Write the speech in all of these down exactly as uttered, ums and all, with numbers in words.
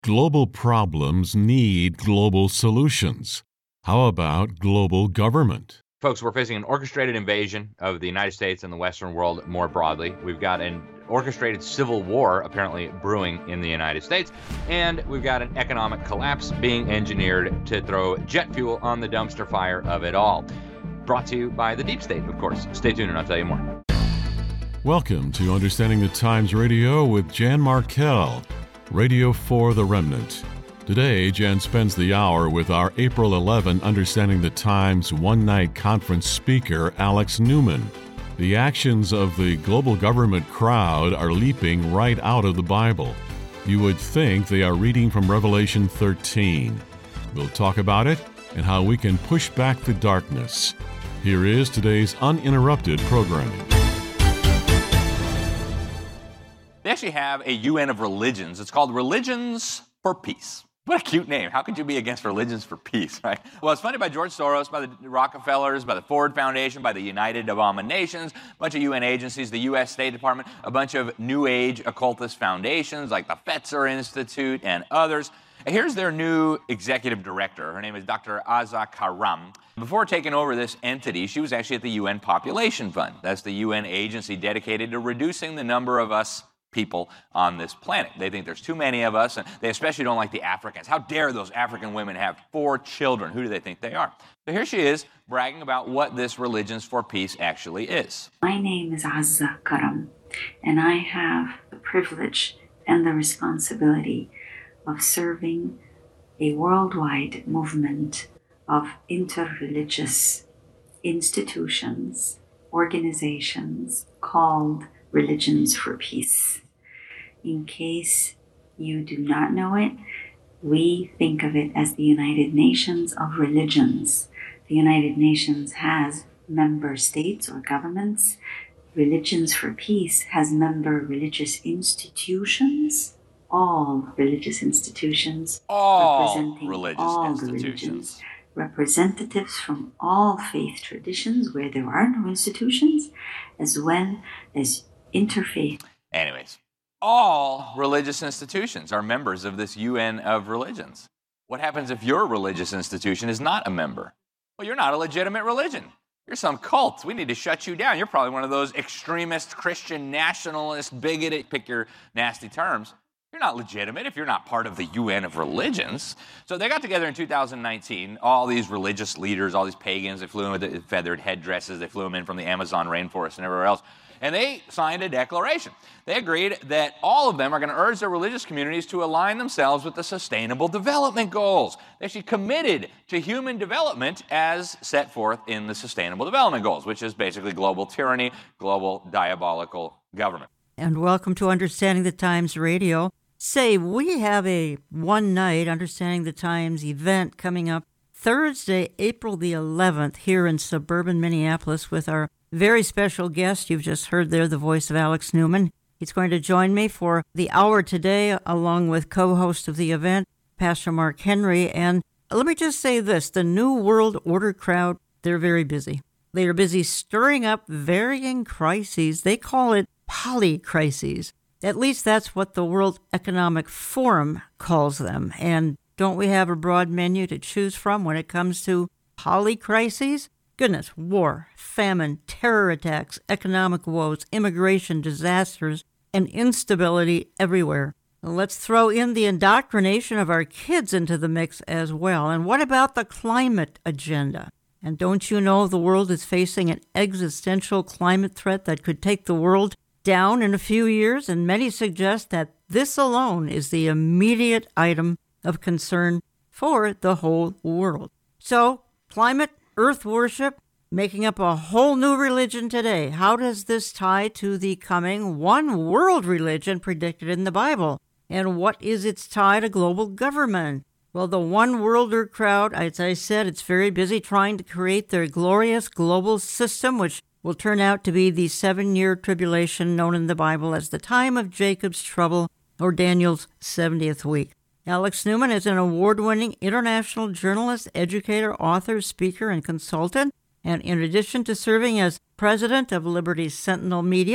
Global problems need global solutions. How about global government? Folks, we're facing an orchestrated invasion of the United States and the Western world more broadly. We've got an orchestrated civil war apparently brewing in the United States, and we've got an economic collapse being engineered to throw jet fuel on the dumpster fire of it all. Brought to you by the Deep State, of course. Stay tuned and I'll tell you more. Welcome to Understanding the Times Radio with Jan Markell, Radio for the Remnant. Today, Jan spends the hour with our April eleventh Understanding the Times one-night conference speaker, Alex Newman. The actions of the global government crowd are leaping right out of the Bible. You would think they are reading from Revelation thirteen. We'll talk about it and how we can push back the darkness. Here is today's uninterrupted programming. They actually have a U N of religions. It's called Religions for Peace. What a cute name. How could you be against Religions for Peace, right? Well, it's funded by George Soros, by the Rockefellers, by the Ford Foundation, by the United of All Nations, a bunch of U N agencies, the U S State Department, a bunch of New Age occultist foundations like the Fetzer Institute and others. Here's their new executive director. Her name is Doctor Azza Karam. Before taking over this entity, she was actually at the U N Population Fund. That's the U N agency dedicated to reducing the number of us people on this planet. They think there's too many of us, and they especially don't like the Africans. How dare those African women have four children? Who do they think they are? So here she is bragging about what this Religions for Peace actually is. My name is Azza Karam, and I have the privilege and the responsibility of serving a worldwide movement of interreligious institutions, organizations called Religions for Peace. In case you do not know it, we think of it as the United Nations of Religions. The United Nations has member states or governments. Religions for Peace has member religious institutions, all religious institutions, all representing religious all institutions. the religions, representatives from all faith traditions where there are no institutions, as well as interfaith. Anyways, all religious institutions are members of this U N of religions. What happens if your religious institution is not a member? Well, you're not a legitimate religion. You're some cult. We need to shut you down. You're probably one of those extremist, Christian, nationalist, bigoted, pick your nasty terms. You're not legitimate if you're not part of the U N of religions. So they got together in two thousand nineteen, all these religious leaders, all these pagans. They flew in with the feathered headdresses. They flew them in from the Amazon rainforest and everywhere else. And they signed a declaration. They agreed that all of them are going to urge their religious communities to align themselves with the Sustainable Development Goals. They actually committed to human development as set forth in the Sustainable Development Goals, which is basically global tyranny, global diabolical government. And welcome to Understanding the Times Radio. Say, we have a one-night Understanding the Times event coming up Thursday, April the eleventh, here in suburban Minneapolis with our very special guest. You've just heard there the voice of Alex Newman. He's going to join me for the hour today, along with co-host of the event, Pastor Mark Henry. And let me just say this, the New World Order crowd, they're very busy. They are busy stirring up varying crises. They call it polycrises. At least that's what the World Economic Forum calls them. And don't we have a broad menu to choose from when it comes to polycrises? Goodness, war, famine, terror attacks, economic woes, immigration disasters, and instability everywhere. Let's throw in the indoctrination of our kids into the mix as well. And what about the climate agenda? And don't you know the world is facing an existential climate threat that could take the world down in a few years? And many suggest that this alone is the immediate item of concern for the whole world. So, climate, earth worship, making up a whole new religion today. How does this tie to the coming one world religion predicted in the Bible? And what is its tie to global government? Well, the one worlder crowd, as I said, it's very busy trying to create their glorious global system, which will turn out to be the seven-year tribulation known in the Bible as the time of Jacob's trouble or Daniel's seventieth week. Alex Newman is an award-winning international journalist, educator, author, speaker, and consultant. And in addition to serving as president of Liberty Sentinel Media,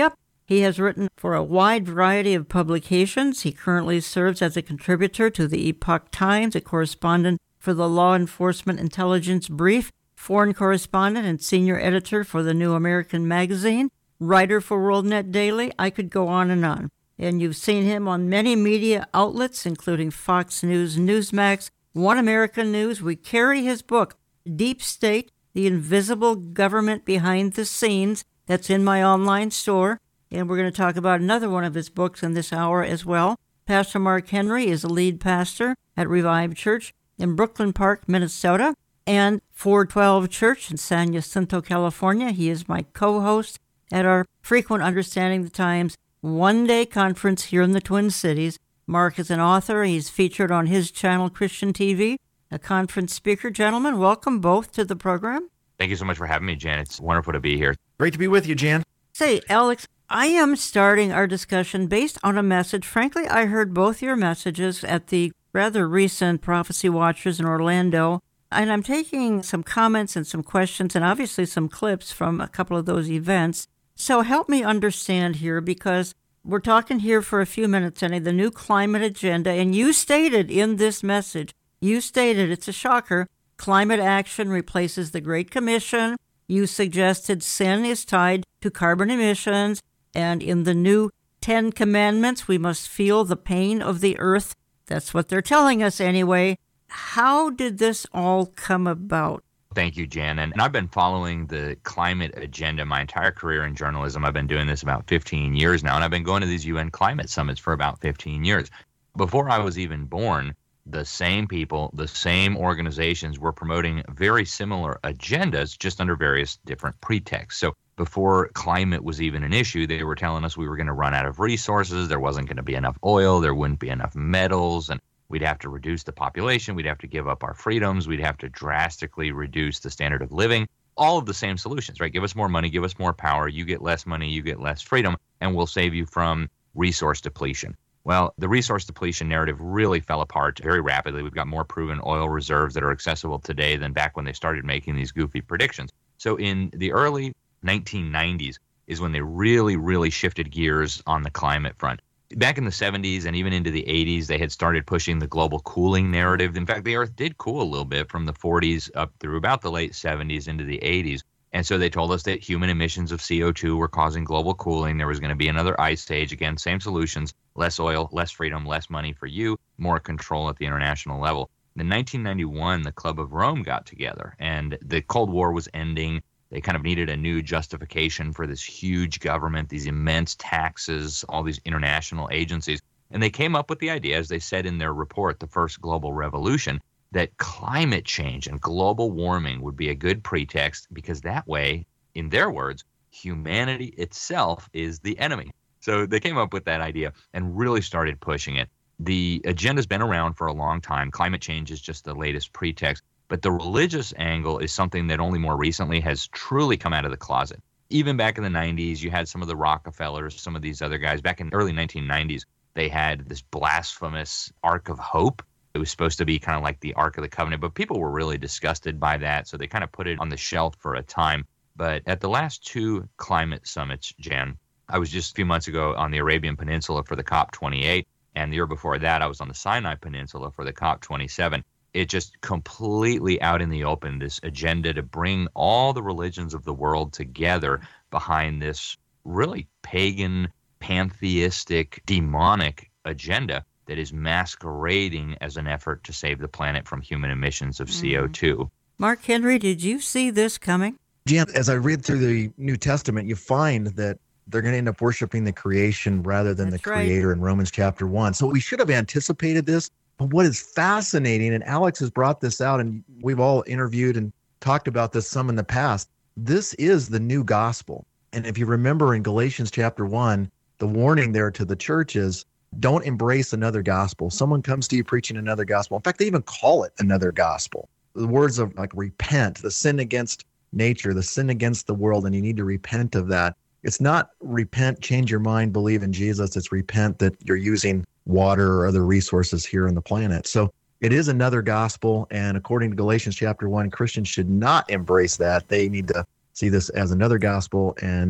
He has written for a wide variety of publications. He currently serves as a contributor to the Epoch Times, a correspondent for the Law Enforcement Intelligence Brief, foreign correspondent and senior editor for the New American Magazine, writer for WorldNet Daily. I could go on and on. And you've seen him on many media outlets, including Fox News, Newsmax, One America News. We carry his book, Deep State, The Invisible Government Behind the Scenes. That's in my online store. And we're going to talk about another one of his books in this hour as well. Pastor Mark Henry is a lead pastor at Revive Church in Brooklyn Park, Minnesota, and four twelve Church in San Jacinto, California. He is my co-host at our frequent Understanding the Times one-day conference here in the Twin Cities. Mark is an author. He's featured on his channel, Christian T V, a conference speaker. Gentlemen, welcome both to the program. Thank you so much for having me, Jan. It's wonderful to be here. Great to be with you, Jan. Say, Alex, I am starting our discussion based on a message. Frankly, I heard both your messages at the rather recent Prophecy Watchers in Orlando, and I'm taking some comments and some questions and obviously some clips from a couple of those events. So help me understand here, because we're talking here for a few minutes, Annie, the new climate agenda, and you stated in this message, you stated, it's a shocker, climate action replaces the Great Commission. You suggested sin is tied to carbon emissions, and in the new Ten Commandments, we must feel the pain of the earth. That's what they're telling us anyway. How did this all come about? Thank you, Jan. And I've been following the climate agenda my entire career in journalism. I've been doing this about fifteen years now, and I've been going to these U N climate summits for about fifteen years. Before I was even born, the same people, the same organizations were promoting very similar agendas, just under various different pretexts. So before climate was even an issue, they were telling us we were going to run out of resources, there wasn't going to be enough oil, there wouldn't be enough metals, and we'd have to reduce the population, we'd have to give up our freedoms, we'd have to drastically reduce the standard of living. All of the same solutions, right? Give us more money, give us more power, you get less money, you get less freedom, and we'll save you from resource depletion. Well, the resource depletion narrative really fell apart very rapidly. We've got more proven oil reserves that are accessible today than back when they started making these goofy predictions. So in the early nineteen nineties is when they really, really shifted gears on the climate front. Back in the seventies and even into the eighties, they had started pushing the global cooling narrative. In fact, the Earth did cool a little bit from the forties up through about the late seventies into the eighties. And so they told us that human emissions of C O two were causing global cooling. There was going to be another ice age. Again, same solutions, less oil, less freedom, less money for you, more control at the international level. In nineteen ninety-one, the Club of Rome got together, and the Cold War was ending. They kind of needed a new justification for this huge government, these immense taxes, all these international agencies. And they came up with the idea, as they said in their report, The First Global Revolution, that climate change and global warming would be a good pretext because that way, in their words, humanity itself is the enemy. So they came up with that idea and really started pushing it. The agenda's been around for a long time. Climate change is just the latest pretext. But the religious angle is something that only more recently has truly come out of the closet. Even back in the nineties, you had some of the Rockefellers, some of these other guys. Back in the early nineteen nineties, they had this blasphemous Ark of Hope. It was supposed to be kind of like the Ark of the Covenant, but people were really disgusted by that, so they kind of put it on the shelf for a time. But at the last two climate summits, Jan, I was just a few months ago on the Arabian Peninsula for the COP twenty-eight, and the year before that, I was on the Sinai Peninsula for the COP twenty-seven. It just completely out in the open, this agenda to bring all the religions of the world together behind this really pagan, pantheistic, demonic agenda that is masquerading as an effort to save the planet from human emissions of C O two. Mm. Mark Henry, did you see this coming? Jan, as I read through the New Testament, you find that they're going to end up worshiping the creation rather than That's the right. creator in Romans chapter one. So we should have anticipated this. But what is fascinating, and Alex has brought this out, and we've all interviewed and talked about this some in the past, this is the new gospel. And if you remember in Galatians chapter one, the warning there to the church is, don't embrace another gospel. Someone comes to you preaching another gospel. In fact, they even call it another gospel. The words of like repent, the sin against nature, the sin against the world, and you need to repent of that. It's not repent, change your mind, believe in Jesus. It's repent that you're using water or other resources here on the planet. So it is another gospel. And according to Galatians chapter one, Christians should not embrace that. They need to see this as another gospel and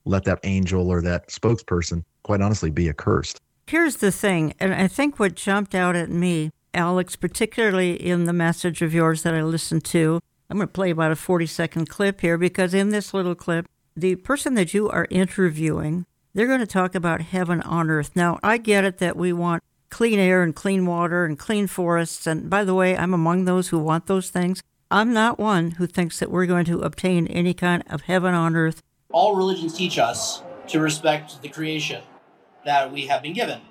let that angel or that spokesperson, quite honestly, be accursed. Here's the thing, and I think what jumped out at me, Alex, particularly in the message of yours that I listened to, I'm going to play about a forty-second clip here, because in this little clip, the person that you are interviewing, they're going to talk about heaven on earth. Now, I get it that we want clean air and clean water and clean forests, and by the way, I'm among those who want those things. I'm not one who thinks that we're going to obtain any kind of heaven on earth. All religions teach us to respect the creation that we have been given.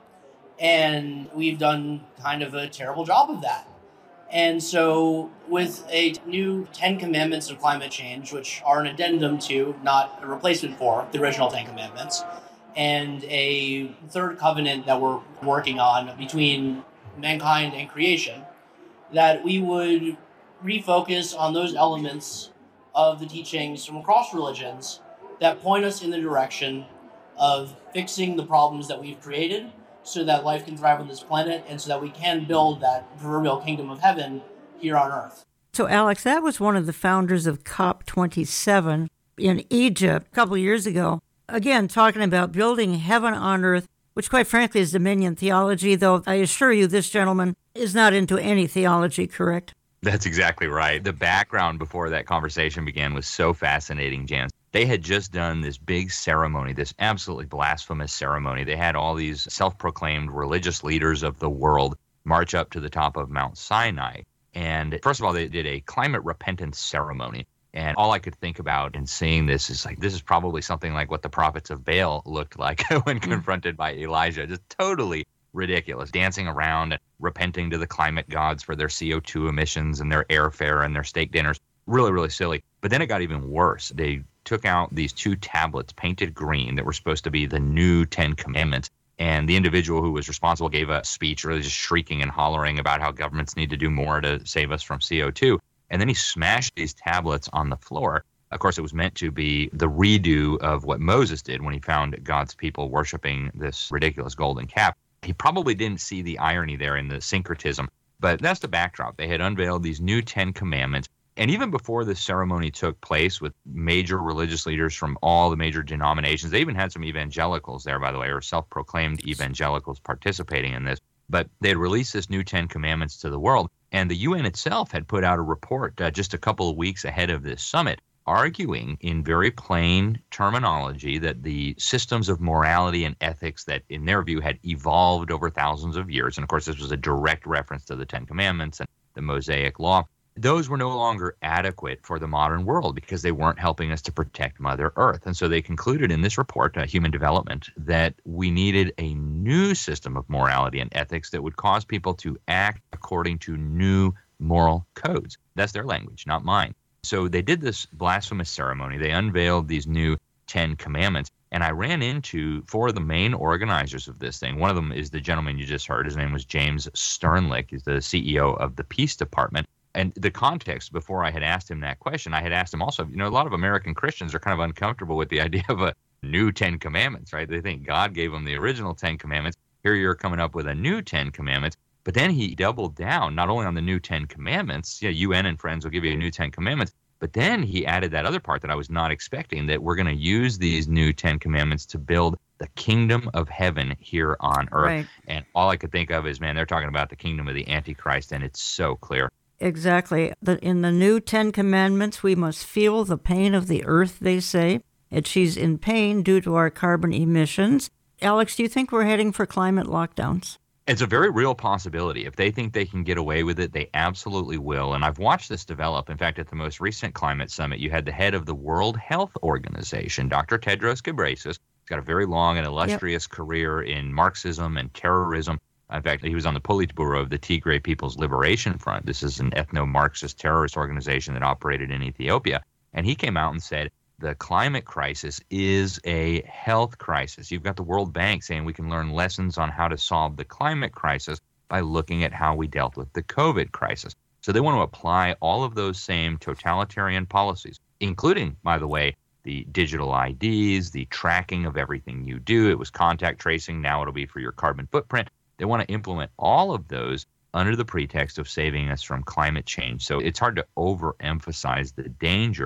And we've done kind of a terrible job of that. And so with a new Ten Commandments of climate change, which are an addendum to, not a replacement for, the original Ten Commandments, and a third covenant that we're working on between mankind and creation, that we would refocus on those elements of the teachings from across religions that point us in the direction of fixing the problems that we've created so that life can thrive on this planet and so that we can build that proverbial kingdom of heaven here on earth. So, Alex, that was one of the founders of COP twenty-seven in Egypt a couple of years ago. Again, talking about building heaven on earth, which quite frankly is Dominion theology, though I assure you this gentleman is not into any theology, correct? That's exactly right. The background before that conversation began was so fascinating, Jan. They had just done this big ceremony, this absolutely blasphemous ceremony. They had all these self-proclaimed religious leaders of the world march up to the top of Mount Sinai. And first of all, they did a climate repentance ceremony. And all I could think about in seeing this is like, this is probably something like what the prophets of Baal looked like when confronted by Elijah. Just totally ridiculous, dancing around, repenting to the climate gods for their C O two emissions and their airfare and their steak dinners. Really, really silly. But then it got even worse. They took out these two tablets painted green that were supposed to be the new Ten Commandments. And the individual who was responsible gave a speech really just shrieking and hollering about how governments need to do more to save us from C O two. And then he smashed these tablets on the floor. Of course, it was meant to be the redo of what Moses did when he found God's people worshiping this ridiculous golden calf. He probably didn't see the irony there in the syncretism, but that's the backdrop. They had unveiled these new Ten Commandments. And even before this ceremony took place with major religious leaders from all the major denominations, they even had some evangelicals there, by the way, or self-proclaimed evangelicals participating in this. But they had released this new Ten Commandments to the world. And the U N itself had put out a report uh, just a couple of weeks ahead of this summit, arguing in very plain terminology that the systems of morality and ethics that, in their view, had evolved over thousands of years, and of course this was a direct reference to the Ten Commandments and the Mosaic Law, those were no longer adequate for the modern world because they weren't helping us to protect Mother Earth. And so they concluded in this report, uh, Human Development, that we needed a new system of morality and ethics that would cause people to act according to new moral codes. That's their language, not mine. So they did this blasphemous ceremony. They unveiled these new Ten Commandments. And I ran into four of the main organizers of this thing. One of them is the gentleman you just heard. His name was James Sternlich. He's the C E O of the Peace Department. And the context, before I had asked him that question, I had asked him also, you know, a lot of American Christians are kind of uncomfortable with the idea of a new Ten Commandments, right? They think God gave them the original Ten Commandments. Here you're coming up with a new Ten Commandments. But then he doubled down not only on the new Ten Commandments, yeah, U N and friends will give you a new Ten Commandments, but then he added that other part that I was not expecting, that we're going to use these new Ten Commandments to build the kingdom of heaven here on earth. Right. And all I could think of is, man, they're talking about the kingdom of the Antichrist, and it's so clear. Exactly. The, in the new Ten Commandments, we must feel the pain of the earth, they say. And she's in pain due to our carbon emissions. Alex, do you think we're heading for climate lockdowns? It's a very real possibility. If they think they can get away with it, they absolutely will. And I've watched this develop. In fact, at the most recent climate summit, you had the head of the World Health Organization, Doctor Tedros Ghebreyesus. He's got a very long and illustrious yep. career in Marxism and terrorism. In fact, he was on the Politburo of the Tigray People's Liberation Front. This is an ethno-Marxist terrorist organization that operated in Ethiopia. And he came out and said, the climate crisis is a health crisis. You've got the World Bank saying we can learn lessons on how to solve the climate crisis by looking at how we dealt with the COVID crisis. So they want to apply all of those same totalitarian policies, including, by the way, the digital I Ds, the tracking of everything you do. It was contact tracing. Now it'll be for your carbon footprint. They want to implement all of those under the pretext of saving us from climate change. So it's hard to overemphasize the danger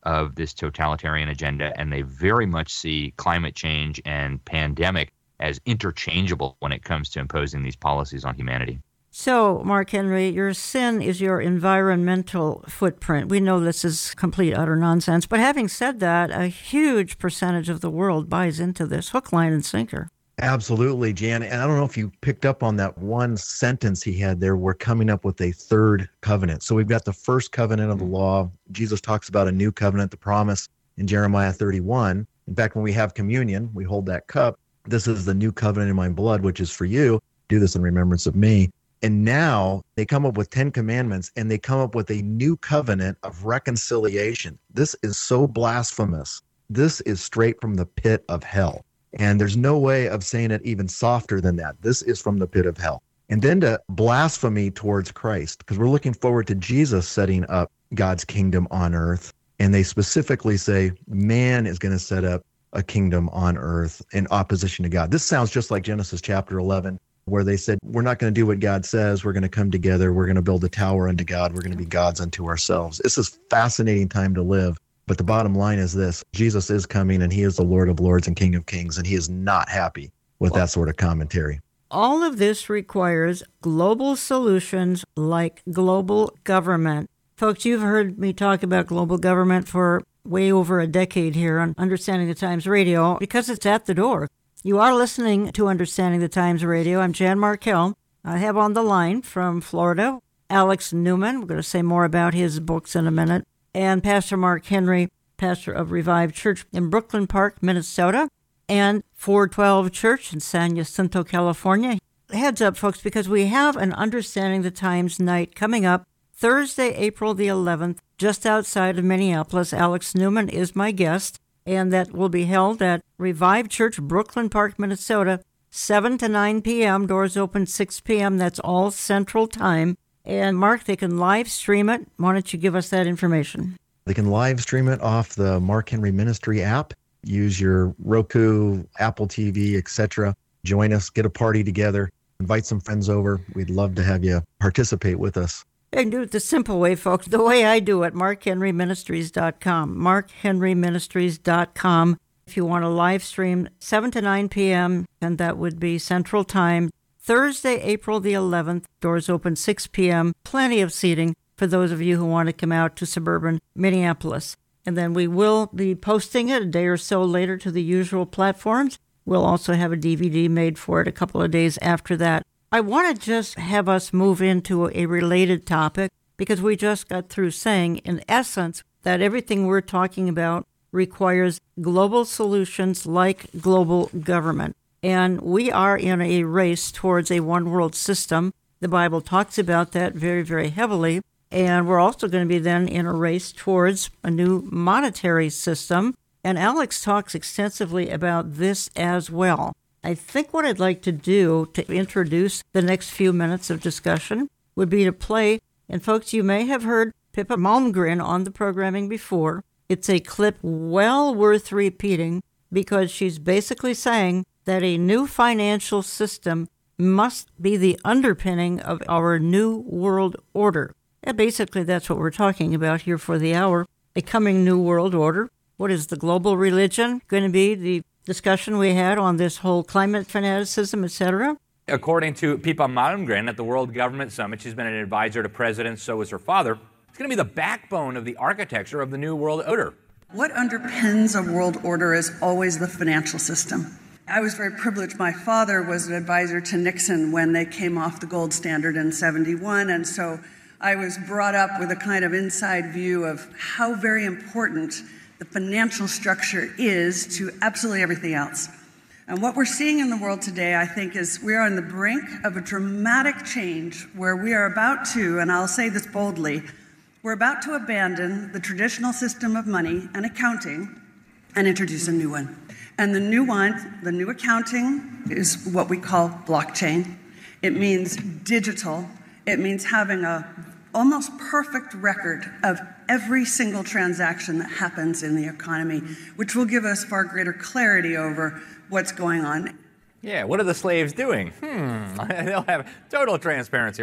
of this totalitarian agenda, and they very much see climate change and pandemic as interchangeable when it comes to imposing these policies on humanity. So, Mark Henry, your sin is your environmental footprint. We know this is complete, utter nonsense. But having said that, a huge percentage of the world buys into this hook, line, and sinker. Absolutely, Jan. And I don't know if you picked up on that one sentence he had there. We're coming up with a third covenant. So we've got the first covenant of the law. Jesus talks about a new covenant, the promise in Jeremiah thirty-one. In fact, when we have communion, we hold that cup. This is the new covenant in my blood, which is for you. Do this in remembrance of me. And now they come up with ten commandments, and they come up with a new covenant of reconciliation. This is so blasphemous. This is straight from the pit of hell. And there's no way of saying it even softer than that. This is from the pit of hell. And then to blasphemy towards Christ, because we're looking forward to Jesus setting up God's kingdom on earth. And they specifically say man is going to set up a kingdom on earth in opposition to God. This sounds just like Genesis chapter eleven, where they said, we're not going to do what God says. We're going to come together. We're going to build a tower unto God. We're going to be gods unto ourselves. This is a fascinating time to live. But the bottom line is this: Jesus is coming, and he is the Lord of Lords and King of Kings, and he is not happy with that sort of commentary. All of this requires global solutions like global government. Folks, you've heard me talk about global government for way over a decade here on Understanding the Times Radio because it's at the door. You are listening to Understanding the Times Radio. I'm Jan Markell. I have on the line from Florida Alex Newman. We're going to say more about his books in a minute. And Pastor Mark Henry, pastor of Revived Church in Brooklyn Park, Minnesota, and four twelve Church in San Jacinto, California. Heads up, folks, because we have an Understanding the Times night coming up Thursday, April the eleventh, just outside of Minneapolis. Alex Newman is my guest, and that will be held at Revived Church, Brooklyn Park, Minnesota, seven to nine p.m. Doors open six p.m. That's all Central Time. And Mark, they can live stream it. Why don't you give us that information? They can live stream it off the Mark Henry Ministry app. Use your Roku, Apple T V, et cetera. Join us, get a party together, invite some friends over. We'd love to have you participate with us. And do it the simple way, folks, the way I do it, mark henry ministries dot com, mark henry ministries dot com. If you want to live stream seven to nine p.m., and that would be Central Time, Thursday, April the eleventh, doors open six p.m., plenty of seating for those of you who want to come out to suburban Minneapolis. And then we will be posting it a day or so later to the usual platforms. We'll also have a D V D made for it a couple of days after that. I want to just have us move into a related topic because we just got through saying, in essence, that everything we're talking about requires global solutions like global government. And we are in a race towards a one-world system. The Bible talks about that very, very heavily. And we're also going to be then in a race towards a new monetary system. And Alex talks extensively about this as well. I think what I'd like to do to introduce the next few minutes of discussion would be to play, and folks, you may have heard Pippa Malmgren on the programming before. It's a clip well worth repeating because she's basically saying that a new financial system must be the underpinning of our new world order. And basically, that's what we're talking about here for the hour, a coming new world order. What is the global religion going to be? The discussion we had on this whole climate fanaticism, et cetera. According to Pippa Malmgren at the World Government Summit, she's been an advisor to presidents, so is her father. It's going to be the backbone of the architecture of the new world order. What underpins a world order is always the financial system. I was very privileged. My father was an advisor to Nixon when they came off the gold standard in seventy-one, and so I was brought up with a kind of inside view of how very important the financial structure is to absolutely everything else. And what we're seeing in the world today, I think, is we are on the brink of a dramatic change where we are about to, and I'll say this boldly, we're about to abandon the traditional system of money and accounting and introduce a new one. And the new one, the new accounting, is what we call blockchain. It means digital. It means having a almost perfect record of every single transaction that happens in the economy, which will give us far greater clarity over what's going on. Yeah, what are the slaves doing? Hmm, they'll have total transparency, right?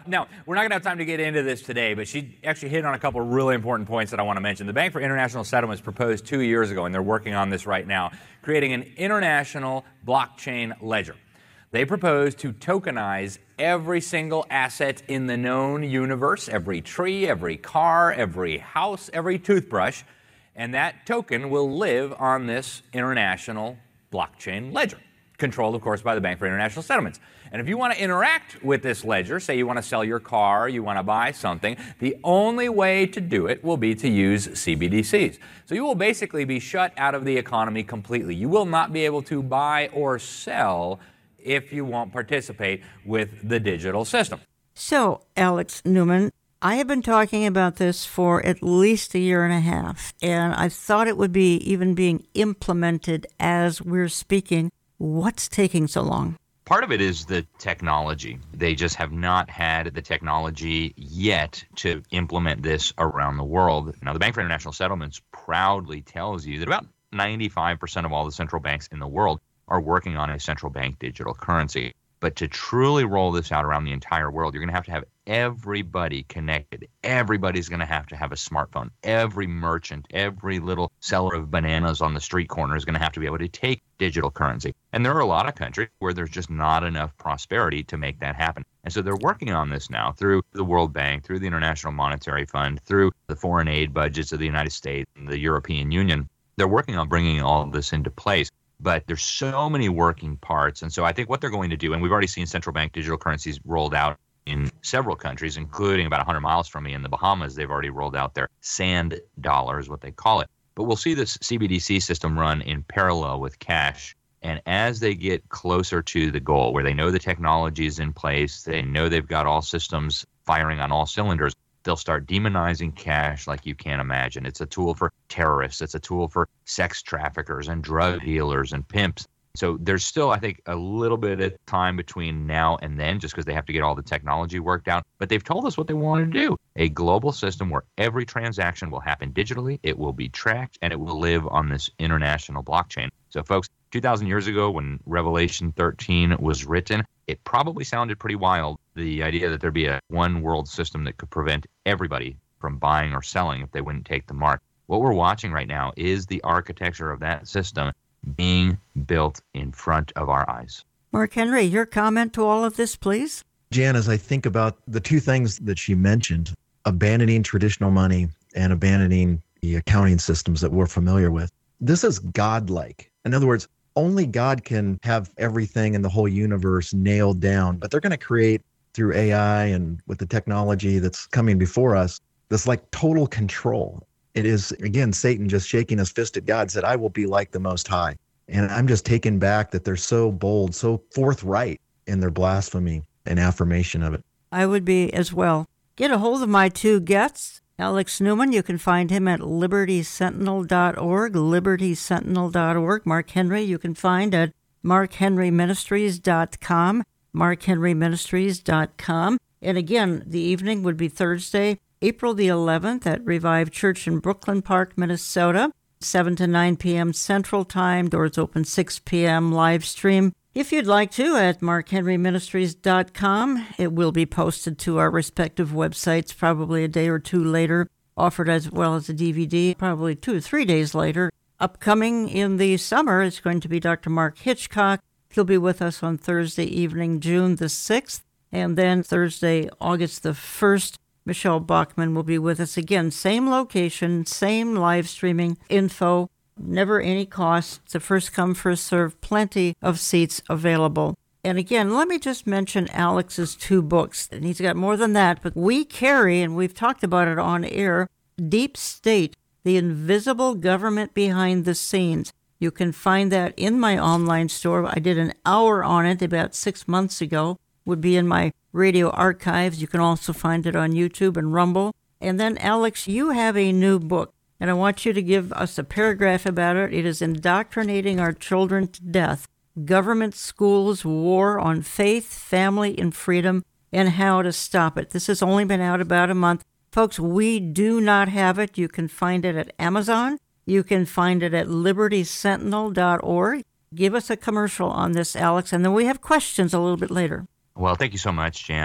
Now, we're not going to have time to get into this today, but she actually hit on a couple of really important points that I want to mention. The Bank for International Settlements proposed two years ago, and they're working on this right now, creating an international blockchain ledger. They propose to tokenize every single asset in the known universe, every tree, every car, every house, every toothbrush, and that token will live on this international blockchain ledger, controlled, of course, by the Bank for International Settlements. And if you want to interact with this ledger, say you want to sell your car, you want to buy something, the only way to do it will be to use C B D Cs. So you will basically be shut out of the economy completely. You will not be able to buy or sell if you won't participate with the digital system. So, Alex Newman, I have been talking about this for at least a year and a half, and I thought it would be even being implemented as we're speaking. What's taking so long? Part of it is the technology. They just have not had the technology yet to implement this around the world. Now, the Bank for International Settlements proudly tells you that about ninety-five percent of all the central banks in the world are working on a central bank digital currency. But to truly roll this out around the entire world, you're going to have to have everybody connected. Everybody's going to have to have a smartphone. Every merchant, every little seller of bananas on the street corner is going to have to be able to take digital currency. And there are a lot of countries where there's just not enough prosperity to make that happen. And so they're working on this now through the World Bank, through the International Monetary Fund, through the foreign aid budgets of the United States and the European Union. They're working on bringing all of this into place. But there's so many working parts. And so I think what they're going to do, and we've already seen central bank digital currencies rolled out in several countries, including about one hundred miles from me in the Bahamas. They've already rolled out their sand dollar, is what they call it. But we'll see this C B D C system run in parallel with cash. And as they get closer to the goal, where they know the technology is in place, they know they've got all systems firing on all cylinders, they'll start demonizing cash like you can't imagine. It's a tool for terrorists. It's a tool for sex traffickers and drug dealers and pimps. So there's still, I think, a little bit of time between now and then, just because they have to get all the technology worked out. But they've told us what they want to do. A global system where every transaction will happen digitally, it will be tracked, and it will live on this international blockchain. So folks, two thousand years ago when Revelation thirteen was written, it probably sounded pretty wild, the idea that there'd be a one world system that could prevent everybody from buying or selling if they wouldn't take the mark. What we're watching right now is the architecture of that system being built in front of our eyes. Mark Henry, your comment to all of this, please? Jan, as I think about the two things that she mentioned, abandoning traditional money and abandoning the accounting systems that we're familiar with, this is godlike. In other words, only God can have everything in the whole universe nailed down, but they're going to create through A I and with the technology that's coming before us, this like total control. It is, again, Satan just shaking his fist at God, said, I will be like the Most High. And I'm just taken back that they're so bold, so forthright in their blasphemy and affirmation of it. I would be as well. Get a hold of my two guests. Alex Newman, you can find him at liberty sentinel dot org, liberty sentinel dot org. Mark Henry, you can find at mark henry ministries dot com, mark henry ministries dot com. And again, the evening would be Thursday, April the eleventh at Revive Church in Brooklyn Park, Minnesota, seven to nine p.m. Central Time. Doors open six p.m. live stream. If you'd like to, at mark henry ministries dot com, it will be posted to our respective websites probably a day or two later, offered as well as a D V D, probably two or three days later. Upcoming in the summer is going to be Doctor Mark Hitchcock. He'll be with us on Thursday evening, June the sixth, and then Thursday, August the first, Michelle Bachman will be with us again. Same location, same live streaming info. Never any cost. It's a first come, first serve. Plenty of seats available. And again, let me just mention Alex's two books. And he's got more than that, but we carry, and we've talked about it on air, Deep State, The Invisible Government Behind the Scenes. You can find that in my online store. I did an hour on it about six months ago. Would be in my radio archives. You can also find it on YouTube and Rumble. And then, Alex, you have a new book. And I want you to give us a paragraph about it. It is Indoctrinating Our Children to Death, Government Schools, War on Faith, Family, and Freedom, and How to Stop It. This has only been out about a month. Folks, we do not have it. You can find it at Amazon. You can find it at liberty sentinel dot org. Give us a commercial on this, Alex, and then we have questions a little bit later. Well, thank you so much, Jan. And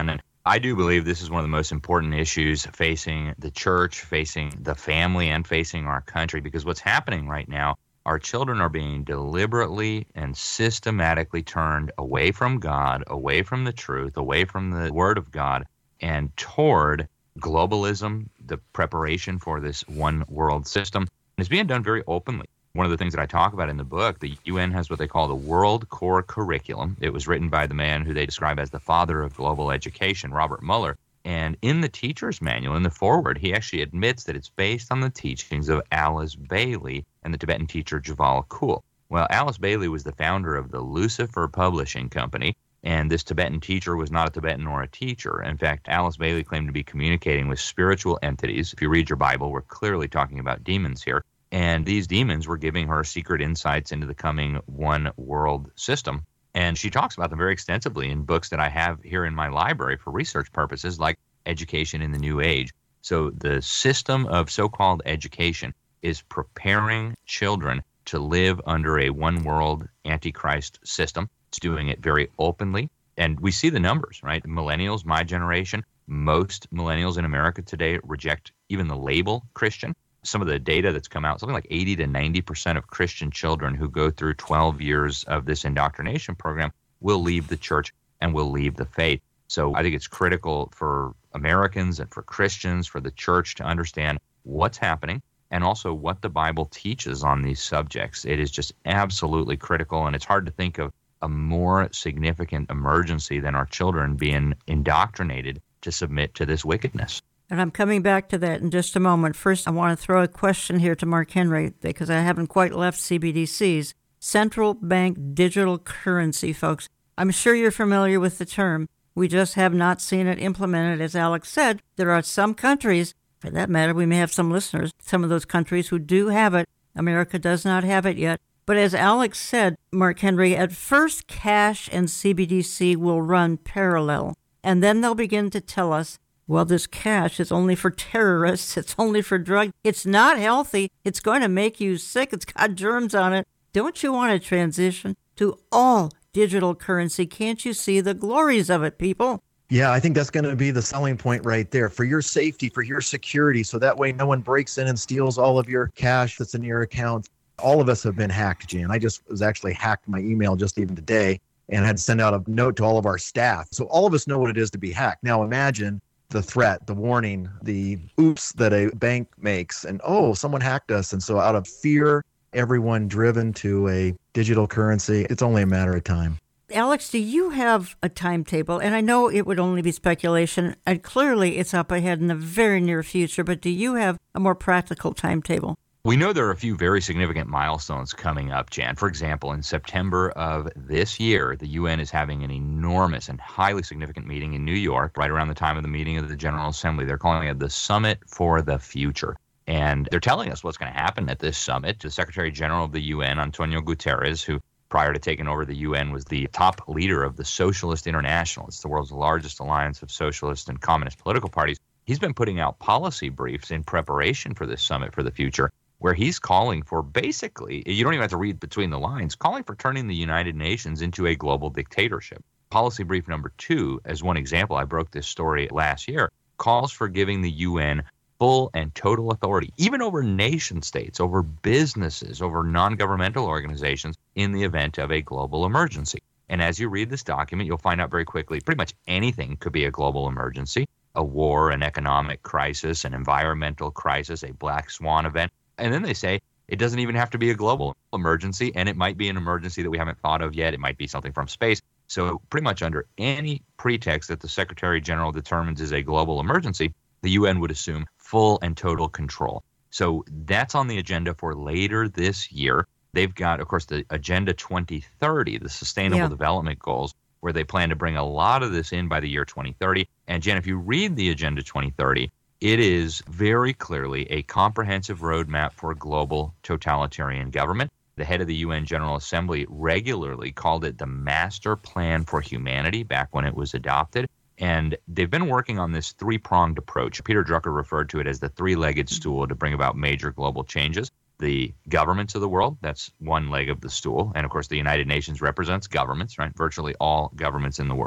I do believe this is one of the most important issues facing the church, facing the family, and facing our country, because what's happening right now, our children are being deliberately and systematically turned away from God, away from the truth, away from the Word of God, and toward globalism, the preparation for this one world system. And it's being done very openly. One of the things that I talk about in the book, the U N has what they call the World Core Curriculum. It was written by the man who they describe as the father of global education, Robert Mueller. And in the teacher's manual, in the foreword, he actually admits that it's based on the teachings of Alice Bailey and the Tibetan teacher Djwhal Khul. Well, Alice Bailey was the founder of the Lucifer Publishing Company, and this Tibetan teacher was not a Tibetan or a teacher. In fact, Alice Bailey claimed to be communicating with spiritual entities. If you read your Bible, we're clearly talking about demons here. And these demons were giving her secret insights into the coming one world system. And she talks about them very extensively in books that I have here in my library for research purposes, like Education in the New Age. So the system of so-called education is preparing children to live under a one world antichrist system. It's doing it very openly. And we see the numbers, right? Millennials, my generation, most millennials in America today reject even the label Christian. Some of the data that's come out, something like eighty to ninety percent of Christian children who go through twelve years of this indoctrination program will leave the church and will leave the faith. So I think it's critical for Americans and for Christians, for the church to understand what's happening and also what the Bible teaches on these subjects. It is just absolutely critical, and it's hard to think of a more significant emergency than our children being indoctrinated to submit to this wickedness. And I'm coming back to that in just a moment. First, I want to throw a question here to Mark Henry, because I haven't quite left C B D Cs. Central bank digital currency, folks. I'm sure you're familiar with the term. We just have not seen it implemented. As Alex said, there are some countries, for that matter, we may have some listeners, some of those countries who do have it. America does not have it yet. But as Alex said, Mark Henry, at first cash and C B D C will run parallel. And then they'll begin to tell us, well, this cash is only for terrorists. It's only for drugs. It's not healthy. It's going to make you sick. It's got germs on it. Don't you want to transition to all digital currency? Can't you see the glories of it, people? Yeah, I think that's going to be the selling point right there for your safety, for your security. So that way no one breaks in and steals all of your cash that's in your account. All of us have been hacked, Jan. I just was actually hacked my email just even today and had to send out a note to all of our staff. So all of us know what it is to be hacked. Now imagine the threat, the warning, the oops that a bank makes, and oh, someone hacked us. And so out of fear, everyone driven to a digital currency. It's only a matter of time. Alex, do you have a timetable? And I know it would only be speculation, and clearly it's up ahead in the very near future, but do you have a more practical timetable? We know there are a few very significant milestones coming up, Jan. For example, in September of this year, the U N is having an enormous and highly significant meeting in New York, right around the time of the meeting of the General Assembly. They're calling it the Summit for the Future. And they're telling us what's going to happen at this summit. The Secretary General of the U N, Antonio Guterres, who prior to taking over the U N was the top leader of the Socialist International. It's the world's largest alliance of socialist and communist political parties. He's been putting out policy briefs in preparation for this Summit for the Future, where he's calling for basically, you don't even have to read between the lines, calling for turning the United Nations into a global dictatorship. Policy brief number two, as one example, I broke this story last year, calls for giving the U N full and total authority, even over nation states, over businesses, over non-governmental organizations in the event of a global emergency. And as you read this document, you'll find out very quickly, pretty much anything could be a global emergency, a war, an economic crisis, an environmental crisis, a black swan event. And then they say it doesn't even have to be a global emergency, and it might be an emergency that we haven't thought of yet. It might be something from space. So pretty much under any pretext that the Secretary General determines is a global emergency, the U N would assume full and total control. So that's on the agenda for later this year. They've got, of course, the Agenda twenty thirty, the Sustainable yeah. Development Goals, where they plan to bring a lot of this in by the year twenty thirty. And Jen, if you read the Agenda twenty thirty, it is very clearly a comprehensive roadmap for global totalitarian government. The head of the U N General Assembly regularly called it the Master Plan for Humanity back when it was adopted. And they've been working on this three-pronged approach. Peter Drucker referred to it as the three-legged stool to bring about major global changes. The governments of the world, that's one leg of the stool. And of course, the United Nations represents governments, right? Virtually all governments in the world.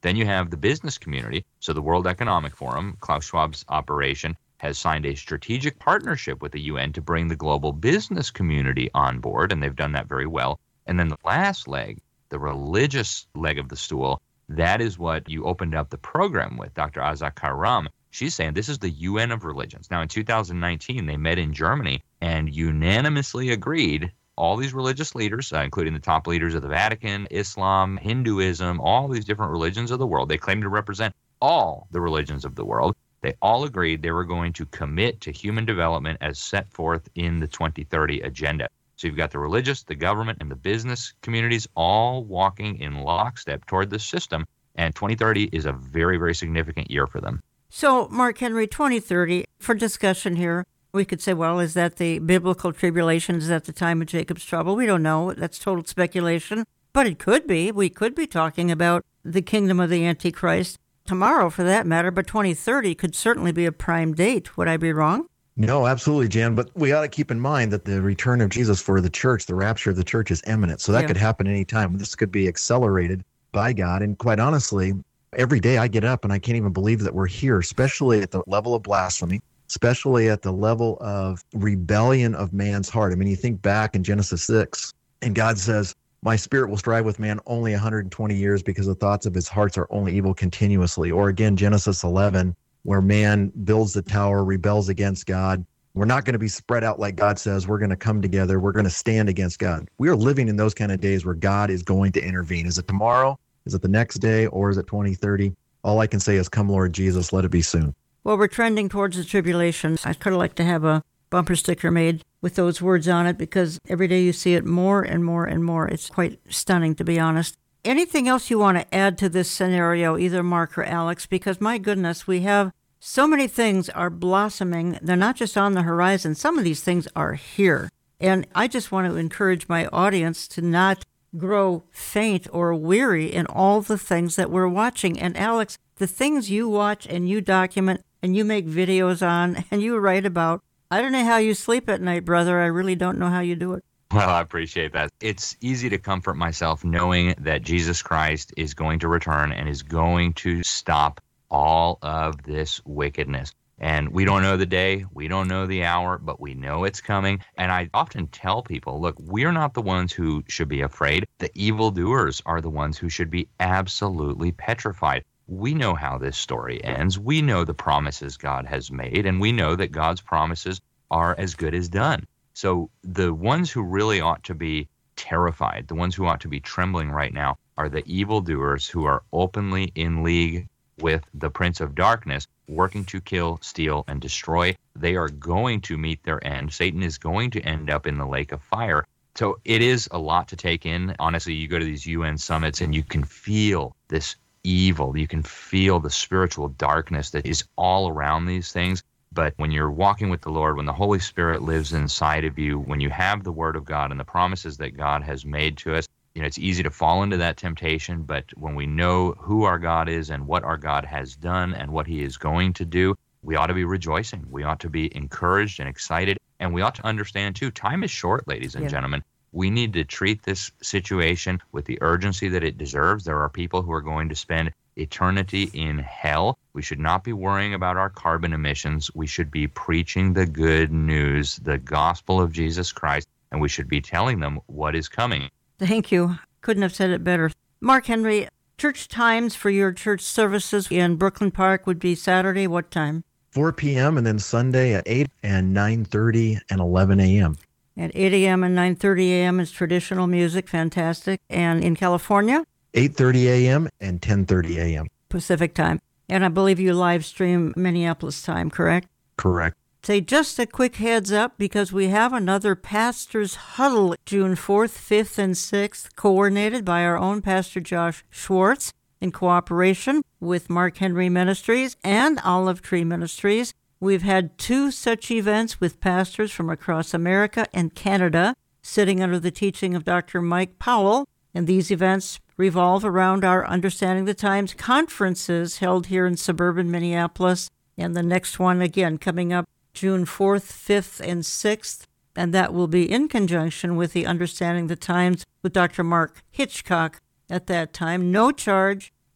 Then you have the business community. So the World Economic Forum, Klaus Schwab's operation, has signed a strategic partnership with the U N to bring the global business community on board, and they've done that very well. And then the last leg, the religious leg of the stool, that is what you opened up the program with, Doctor Azaa Karam. She's saying this is the U N of religions. Now, in two thousand nineteen, they met in Germany and unanimously agreed, all these religious leaders, uh, including the top leaders of the Vatican, Islam, Hinduism, all these different religions of the world, they claim to represent all the religions of the world. They all agreed they were going to commit to human development as set forth in the twenty thirty agenda. So you've got the religious, the government, and the business communities all walking in lockstep toward this system, and twenty thirty is a very, very significant year for them. So, Mark Henry, twenty thirty, for discussion here, we could say, well, is that the biblical tribulation? Is that the time of Jacob's trouble? We don't know. That's total speculation. But it could be. We could be talking about the kingdom of the Antichrist tomorrow, for that matter, but twenty thirty could certainly be a prime date. Would I be wrong? No, absolutely, Jan. But we ought to keep in mind that the return of Jesus for the church, the rapture of the church, is imminent. So that Yeah. could happen anytime. This could be accelerated by God. And quite honestly, every day I get up and I can't even believe that we're here, especially at the level of blasphemy, especially at the level of rebellion of man's heart. I mean, you think back in Genesis six, and God says, my spirit will strive with man only one hundred twenty years because the thoughts of his hearts are only evil continuously. Or again, Genesis eleven, where man builds the tower, rebels against God. We're not going to be spread out like God says. We're going to come together. We're going to stand against God. We are living in those kind of days where God is going to intervene. Is it tomorrow? Is it the next day? Or is it twenty thirty? All I can say is, come, Lord Jesus, let it be soon. Well, we're trending towards the tribulation. I'd kind of like to have a bumper sticker made with those words on it, because every day you see it more and more and more. It's quite stunning, to be honest. Anything else you want to add to this scenario, either Mark or Alex? Because, my goodness, we have so many things are blossoming. They're not just on the horizon. Some of these things are here. And I just want to encourage my audience to not grow faint or weary in all the things that we're watching. And Alex, the things you watch and you document and you make videos on and you write about, I don't know how you sleep at night, brother. I really don't know how you do it. Well, I appreciate that. It's easy to comfort myself knowing that Jesus Christ is going to return and is going to stop all of this wickedness. And we don't know the day, we don't know the hour, but we know it's coming. And I often tell people, look, we're not the ones who should be afraid. The evildoers are the ones who should be absolutely petrified. We know how this story ends. We know the promises God has made, and we know that God's promises are as good as done. So the ones who really ought to be terrified, the ones who ought to be trembling right now, are the evildoers who are openly in league with the Prince of Darkness, working to kill, steal, and destroy. They are going to meet their end. Satan is going to end up in the lake of fire. So it is a lot to take in. Honestly, you go to these U N summits and you can feel this evil. You can feel the spiritual darkness that is all around these things. But when you're walking with the Lord, when the Holy Spirit lives inside of you, when you have the Word of God and the promises that God has made to us, you know, it's easy to fall into that temptation. But when we know who our God is and what our God has done and what He is going to do, we ought to be rejoicing. We ought to be encouraged and excited. And we ought to understand, too, time is short, ladies and Yeah. gentlemen. We need to treat this situation with the urgency that it deserves. There are people who are going to spend eternity in hell. We should not be worrying about our carbon emissions. We should be preaching the good news, the gospel of Jesus Christ, and we should be telling them what is coming. Thank you. Couldn't have said it better. Mark Henry, church times for your church services in Brooklyn Park would be Saturday. What time? four p.m. and then Sunday at eight and nine thirty and eleven a.m. At eight a.m. and nine thirty a.m. is traditional music. Fantastic. And in California? eight thirty a.m. and ten thirty a.m. Pacific time. And I believe you live stream Minneapolis time, correct? Correct. Say just a quick heads up, because we have another Pastor's Huddle June fourth, fifth, and sixth, coordinated by our own Pastor Josh Schwartz in cooperation with Mark Henry Ministries and Olive Tree Ministries. We've had two such events with pastors from across America and Canada sitting under the teaching of Doctor Mike Powell, and these events revolve around our Understanding the Times conferences held here in suburban Minneapolis, and the next one again coming up June fourth, fifth, and sixth, and that will be in conjunction with the Understanding the Times with Doctor Mark Hitchcock at that time. No charge,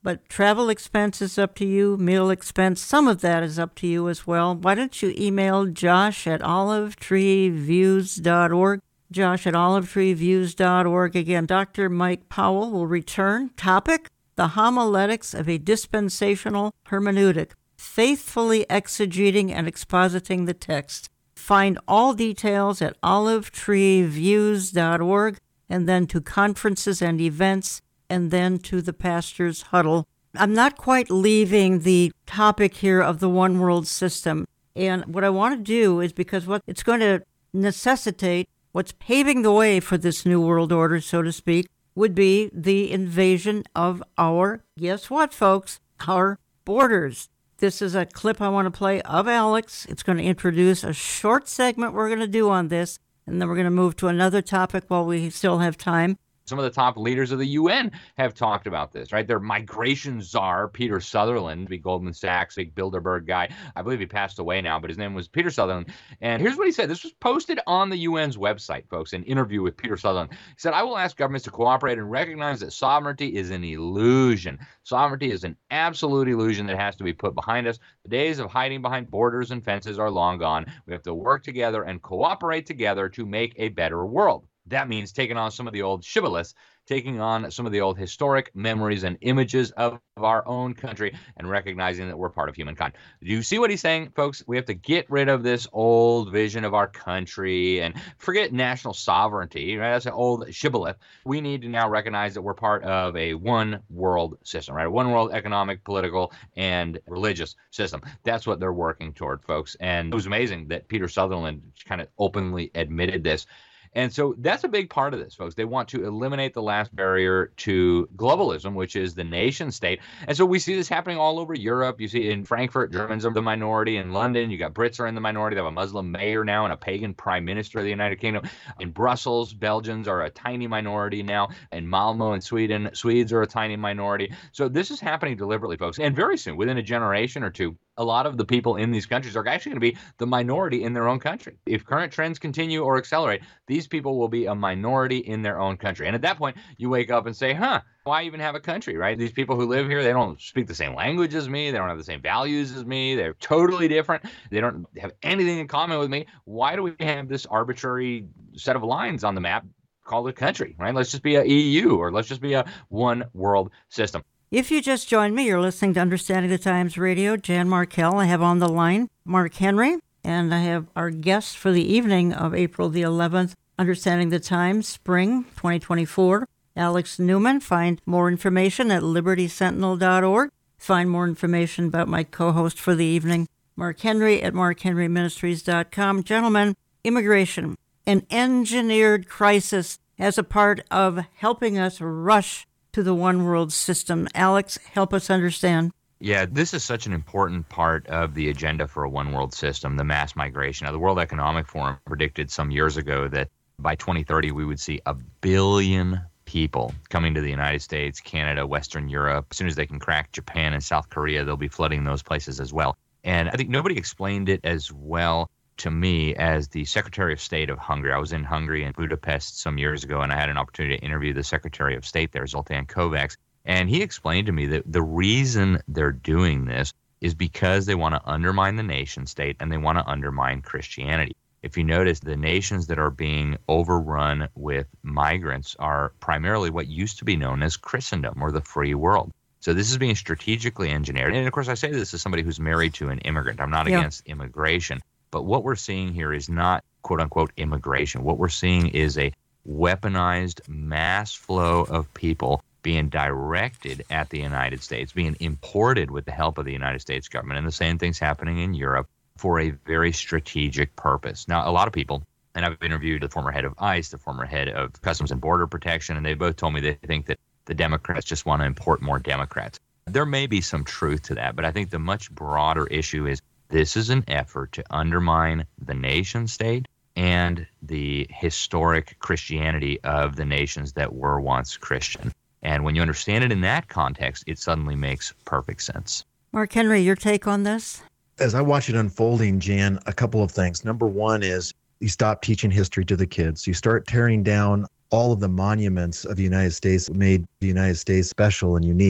But travel expense is up to you, meal expense, some of that is up to you as well. Why don't you email Josh at olive tree views dot org, Josh at olive tree views dot org. Again, Doctor Mike Powell will return. Topic, the homiletics of a dispensational hermeneutic, faithfully exegeting and expositing the text. Find all details at olive tree views dot org, and then to conferences and events, and then to the pastor's huddle. I'm not quite leaving the topic here of the one world system. And what I want to do is, because what it's going to necessitate, what's paving the way for this new world order, so to speak, would be the invasion of our, guess what, folks, our borders. This is a clip I want to play of Alex. It's going to introduce a short segment we're going to do on this, and then we're going to move to another topic while we still have time. Some of the top leaders of the U N have talked about this, right? Their migration czar, Peter Sutherland, the Goldman Sachs, big Bilderberg guy. I believe he passed away now, but his name was Peter Sutherland. And here's what he said. This was posted on the U N's website, folks, an interview with Peter Sutherland. He said, I will ask governments to cooperate and recognize that sovereignty is an illusion. Sovereignty is an absolute illusion that has to be put behind us. The days of hiding behind borders and fences are long gone. We have to work together and cooperate together to make a better world. That means taking on some of the old shibboleths, taking on some of the old historic memories and images of, of our own country, and recognizing that we're part of humankind. Do you see what he's saying, folks? We have to get rid of this old vision of our country and forget national sovereignty, right? That's an old shibboleth. We need to now recognize that we're part of a one world system, right? A one world economic, political, and religious system. That's what they're working toward, folks. And it was amazing that Peter Sutherland kind of openly admitted this. And so that's a big part of this, folks. They want to eliminate the last barrier to globalism, which is the nation state. And so we see this happening all over Europe. You see in Frankfurt, Germans are the minority. In London, you got Brits are in the minority. They have a Muslim mayor now and a pagan prime minister of the United Kingdom. In Brussels, Belgians are a tiny minority now. In Malmo in Sweden, Swedes are a tiny minority. So this is happening deliberately, folks. And very soon, within a generation or two, a lot of the people in these countries are actually going to be the minority in their own country. If current trends continue or accelerate, these people will be a minority in their own country. And at that point, you wake up and say, huh, why even have a country, right? These people who live here, they don't speak the same language as me. They don't have the same values as me. They're totally different. They don't have anything in common with me. Why do we have this arbitrary set of lines on the map called a country, right? Let's just be a E U, or let's just be a one world system. If you just joined me, you're listening to Understanding the Times Radio. Jan Markell. I have on the line Mark Henry, and I have our guest for the evening of April the eleventh, Understanding the Times, Spring twenty twenty-four, Alex Newman. Find more information at liberty sentinel dot org. Find more information about my co-host for the evening, Mark Henry, at mark henry ministries dot com. Gentlemen, immigration, an engineered crisis as a part of helping us rush to the one world system. Alex, help us understand. Yeah, this is such an important part of the agenda for a one world system, the mass migration. Now, the World Economic Forum predicted some years ago that by twenty thirty, we would see a billion people coming to the United States, Canada, Western Europe. As soon as they can crack Japan and South Korea, they'll be flooding those places as well. And I think nobody explained it as well to me as the Secretary of State of Hungary. I was in Hungary and Budapest some years ago, and I had an opportunity to interview the Secretary of State there, Zoltán Kovács, and he explained to me that the reason they're doing this is because they want to undermine the nation state and they want to undermine Christianity. If you notice, the nations that are being overrun with migrants are primarily what used to be known as Christendom, or the free world. So this is being strategically engineered. And of course, I say this as somebody who's married to an immigrant. I'm not yeah. against immigration. But what we're seeing here is not, quote unquote, immigration. What we're seeing is a weaponized mass flow of people being directed at the United States, being imported with the help of the United States government. And the same thing's happening in Europe for a very strategic purpose. Now, a lot of people, and I've interviewed the former head of ICE, the former head of Customs and Border Protection, and they both told me they think that the Democrats just want to import more Democrats. There may be some truth to that, but I think the much broader issue is this is an effort to undermine the nation state and the historic Christianity of the nations that were once Christian. And when you understand it in that context, it suddenly makes perfect sense. Mark Henry, your take on this? As I watch it unfolding, Jan, a couple of things. Number one is you stop teaching history to the kids. You start tearing down all of the monuments of the United States that made the United States special and unique.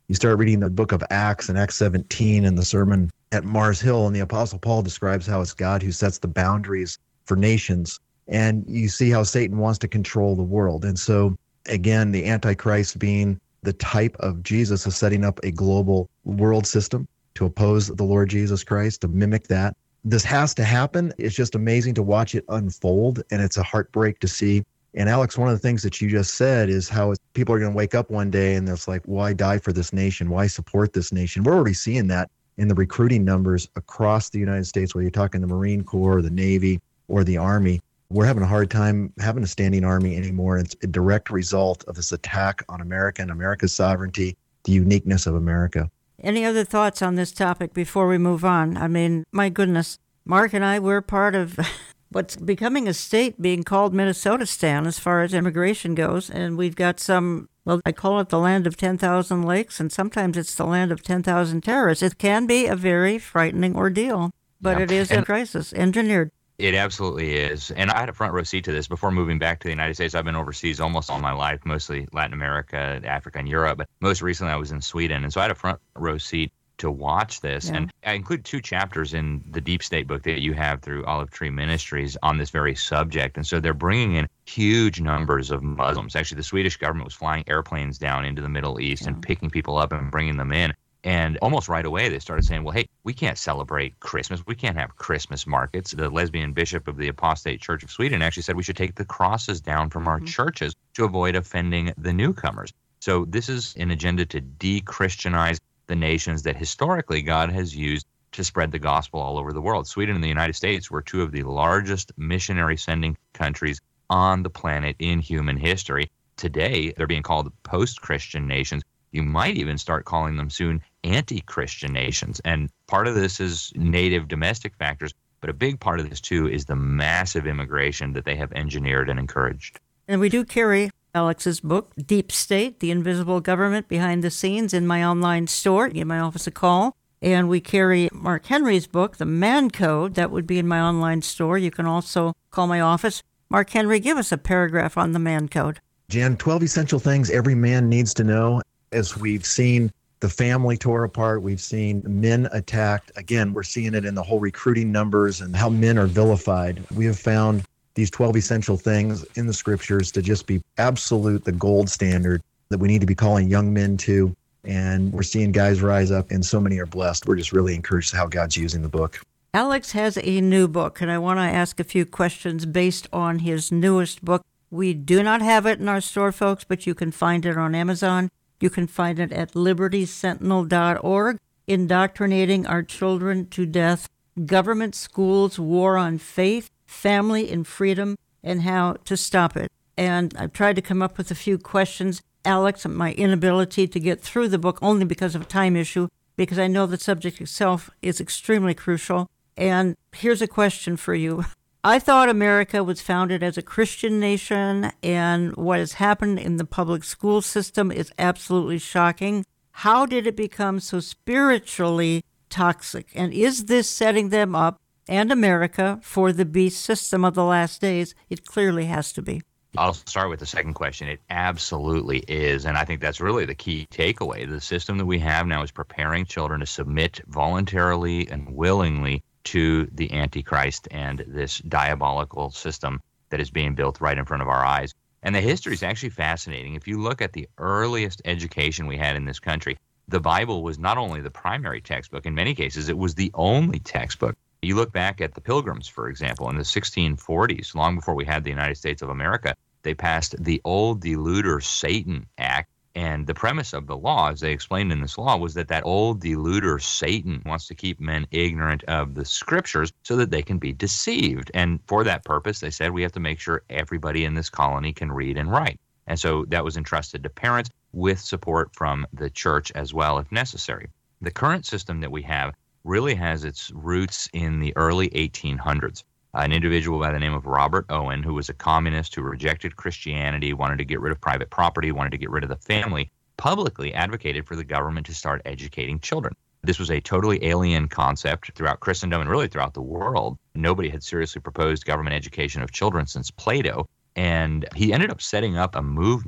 You start reading the book of Acts and Acts seventeen and the sermon at Mars Hill, and the Apostle Paul describes how it's God who sets the boundaries for nations. And you see how Satan wants to control the world. And so, again, the Antichrist being the type of Jesus is setting up a global world system to oppose the Lord Jesus Christ, to mimic that. This has to happen. It's just amazing to watch it unfold, and it's a heartbreak to see. And Alex, one of the things that you just said is how people are going to wake up one day and it's like, why die for this nation? Why support this nation? We're already seeing that in the recruiting numbers across the United States, whether you're talking the Marine Corps, the Navy, or the Army. We're having a hard time having a standing army anymore. It's a direct result of this attack on America and America's sovereignty, the uniqueness of America. Any other thoughts on this topic before we move on? I mean, my goodness, Mark and I, we're part of what's becoming a state being called Minnesotistan as far as immigration goes. And we've got some, well, I call it the land of ten thousand lakes, and sometimes it's the land of ten thousand terrorists. It can be a very frightening ordeal, but yeah. It is and- a crisis engineered. It absolutely is. And I had a front row seat to this before moving back to the United States. I've been overseas almost all my life, mostly Latin America, Africa, and Europe. But most recently, I was in Sweden. And so I had a front row seat to watch this. Yeah. And I include two chapters in the Deep State book that you have through Olive Tree Ministries on this very subject. And so they're bringing in huge numbers of Muslims. Actually, the Swedish government was flying airplanes down into the Middle East yeah. and picking people up and bringing them in. And almost right away, they started saying, well, hey, we can't celebrate Christmas. We can't have Christmas markets. The lesbian bishop of the Apostate Church of Sweden actually said we should take the crosses down from our mm-hmm. churches to avoid offending the newcomers. So this is an agenda to de-Christianize the nations that historically God has used to spread the gospel all over the world. Sweden and the United States were two of the largest missionary sending countries on the planet in human history. Today, they're being called post-Christian nations. You might even start calling them soon anti-Christian nations. And part of this is native domestic factors, but a big part of this, too, is the massive immigration that they have engineered and encouraged. And we do carry Alex's book, Deep State, The Invisible Government Behind the Scenes, in my online store. Give my office a call. And we carry Mark Henry's book, The Man Code. That would be in my online store. You can also call my office. Mark Henry, give us a paragraph on the Man Code. Jan, twelve essential things every man needs to know. As we've seen the family tore apart, we've seen men attacked. Again, we're seeing it in the whole recruiting numbers and how men are vilified. We have found these twelve essential things in the scriptures to just be absolute, the gold standard that we need to be calling young men to. And we're seeing guys rise up, and so many are blessed. We're just really encouraged how God's using the book. Alex has a new book, and I want to ask a few questions based on his newest book. We do not have it in our store, folks, but you can find it on Amazon. You can find it at liberty sentinel dot org, Indoctrinating Our Children to Death, Government Schools, War on Faith, Family and Freedom, and How to Stop It. And I've tried to come up with a few questions. Alex, my inability to get through the book only because of a time issue, because I know the subject itself is extremely crucial. And here's a question for you. I thought America was founded as a Christian nation, and what has happened in the public school system is absolutely shocking. How did it become so spiritually toxic? And is this setting them up, and America, for the beast system of the last days? It clearly has to be. I'll start with the second question. It absolutely is, and I think that's really the key takeaway. The system that we have now is preparing children to submit voluntarily and willingly to the Antichrist and this diabolical system that is being built right in front of our eyes. And the history is actually fascinating. If you look at the earliest education we had in this country, the Bible was not only the primary textbook, in many cases it was the only textbook. You look back at the Pilgrims, for example, in the sixteen forties, long before we had the United States of America, they passed the Old Deluder Satan Act. And the premise of the law, as they explained in this law, was that that old deluder Satan wants to keep men ignorant of the scriptures so that they can be deceived. And for that purpose, they said we have to make sure everybody in this colony can read and write. And so that was entrusted to parents with support from the church as well, if necessary. The current system that we have really has its roots in the early eighteen hundreds. An individual by the name of Robert Owen, who was a communist who rejected Christianity, wanted to get rid of private property, wanted to get rid of the family, publicly advocated for the government to start educating children. This was a totally alien concept throughout Christendom and really throughout the world. Nobody had seriously proposed government education of children since Plato. And he ended up setting up a movement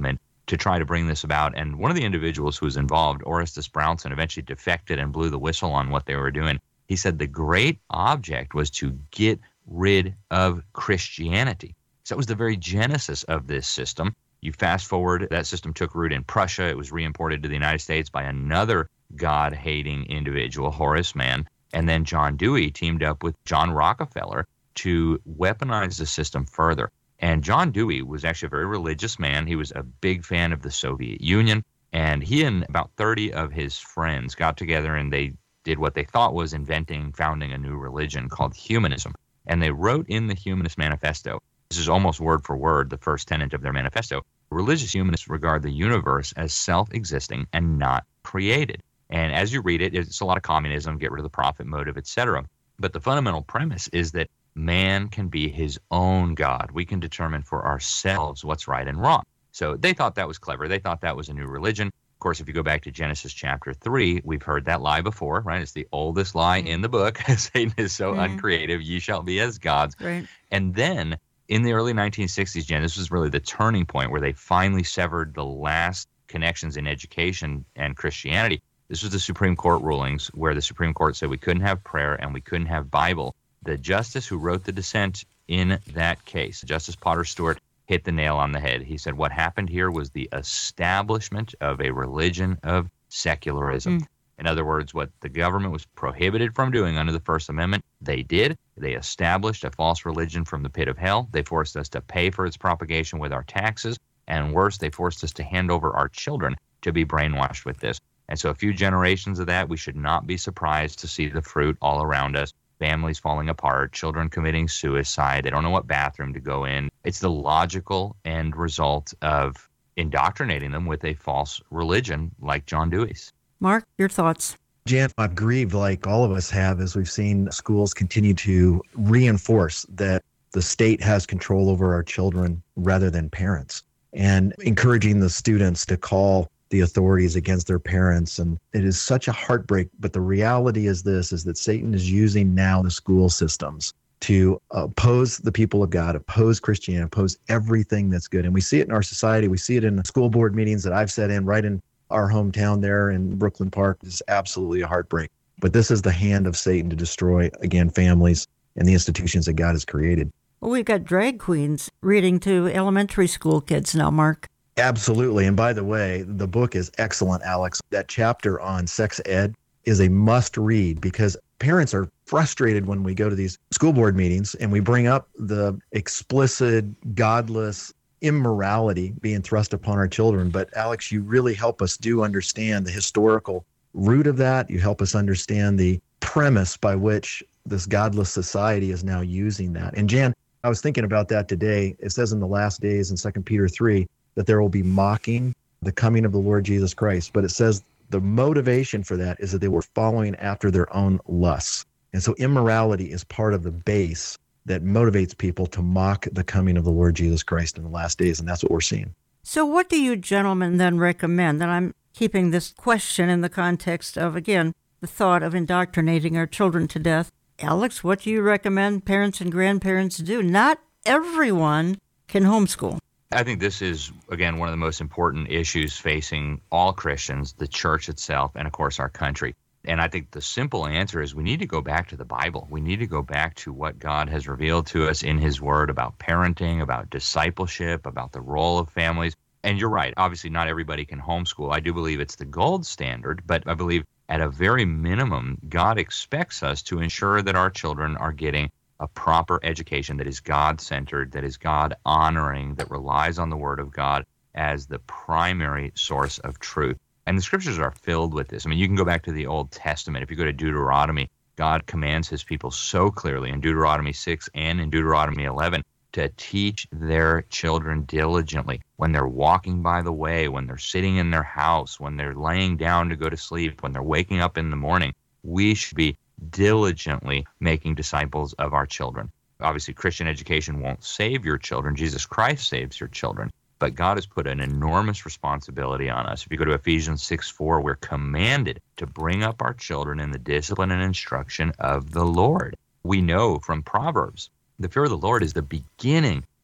to try to bring this about. And one of the individuals who was involved, Orestes Brownson, eventually defected and blew the whistle on what they were doing. He said the great object was to get rid of Christianity. So it was the very genesis of this system. You fast forward, that system took root in Prussia. It was reimported to the United States by another God-hating individual, Horace Mann. And then John Dewey teamed up with John Rockefeller to weaponize the system further. And John Dewey was actually a very religious man. He was a big fan of the Soviet Union. And he and about thirty of his friends got together and they did what they thought was inventing, founding a new religion called humanism. And they wrote in the Humanist Manifesto, this is almost word for word the first tenet of their manifesto, religious humanists regard the universe as self-existing and not created. And as you read it, it's a lot of communism, get rid of the profit motive, et cetera. But the fundamental premise is that man can be his own God. We can determine for ourselves what's right and wrong. So they thought that was clever. They thought that was a new religion. Of course, if you go back to Genesis chapter three, we've heard that lie before, right? It's the oldest lie in the book. Satan is so mm. uncreative, ye shall be as gods. Right. And then in the early nineteen sixties, Jen, this was really the turning point where they finally severed the last connections in education and Christianity. This was the Supreme Court rulings where the Supreme Court said we couldn't have prayer and we couldn't have Bible. The justice who wrote the dissent in that case, Justice Potter Stewart, hit the nail on the head. He said what happened here was the establishment of a religion of secularism. Mm. In other words, what the government was prohibited from doing under the First Amendment, they did. They established a false religion from the pit of hell. They forced us to pay for its propagation with our taxes. And worse, they forced us to hand over our children to be brainwashed with this. And so a few generations of that, we should not be surprised to see the fruit all around us. Families falling apart, children committing suicide. They don't know what bathroom to go in. It's the logical end result of indoctrinating them with a false religion like John Dewey's. Mark, your thoughts? Jan, I've grieved like all of us have as we've seen schools continue to reinforce that the state has control over our children rather than parents, and encouraging the students to call the authorities against their parents. And it is such a heartbreak. But the reality is this, is that Satan is using now the school systems to oppose the people of God, oppose Christianity, oppose everything that's good. And we see it in our society. We see it in the school board meetings that I've sat in right in our hometown there in Brooklyn Park. It's absolutely a heartbreak. But this is the hand of Satan to destroy, again, families and the institutions that God has created. Well, we've got drag queens reading to elementary school kids now, Mark. Absolutely. And by the way, the book is excellent, Alex. That chapter on sex ed is a must read because parents are frustrated when we go to these school board meetings and we bring up the explicit, godless immorality being thrust upon our children. But Alex, you really help us do understand the historical root of that. You help us understand the premise by which this godless society is now using that. And Jan, I was thinking about that today. It says in the last days in Second Peter three, that there will be mocking the coming of the Lord Jesus Christ. But it says the motivation for that is that they were following after their own lusts. And so immorality is part of the base that motivates people to mock the coming of the Lord Jesus Christ in the last days. And that's what we're seeing. So what do you gentlemen then recommend? And I'm keeping this question in the context of, again, the thought of indoctrinating our children to death. Alex, what do you recommend parents and grandparents do? Not everyone can homeschool. I think this is, again, one of the most important issues facing all Christians, the church itself, and of course our country. And I think the simple answer is we need to go back to the Bible. We need to go back to what God has revealed to us in his word about parenting, about discipleship, about the role of families. And you're right. Obviously, not everybody can homeschool. I do believe it's the gold standard, but I believe at a very minimum, God expects us to ensure that our children are getting a proper education that is God-centered, that is God-honoring, that relies on the Word of God as the primary source of truth. And the Scriptures are filled with this. I mean, you can go back to the Old Testament. If you go to Deuteronomy, God commands his people so clearly in Deuteronomy six and in Deuteronomy eleven to teach their children diligently when they're walking by the way, when they're sitting in their house, when they're laying down to go to sleep, when they're waking up in the morning. We should be diligently making disciples of our children. Obviously, Christian education won't save your children. Jesus Christ saves your children. But God has put an enormous responsibility on us. If you go to Ephesians six four, we're commanded to bring up our children in the discipline and instruction of the Lord. We know from Proverbs, the fear of the Lord is the beginning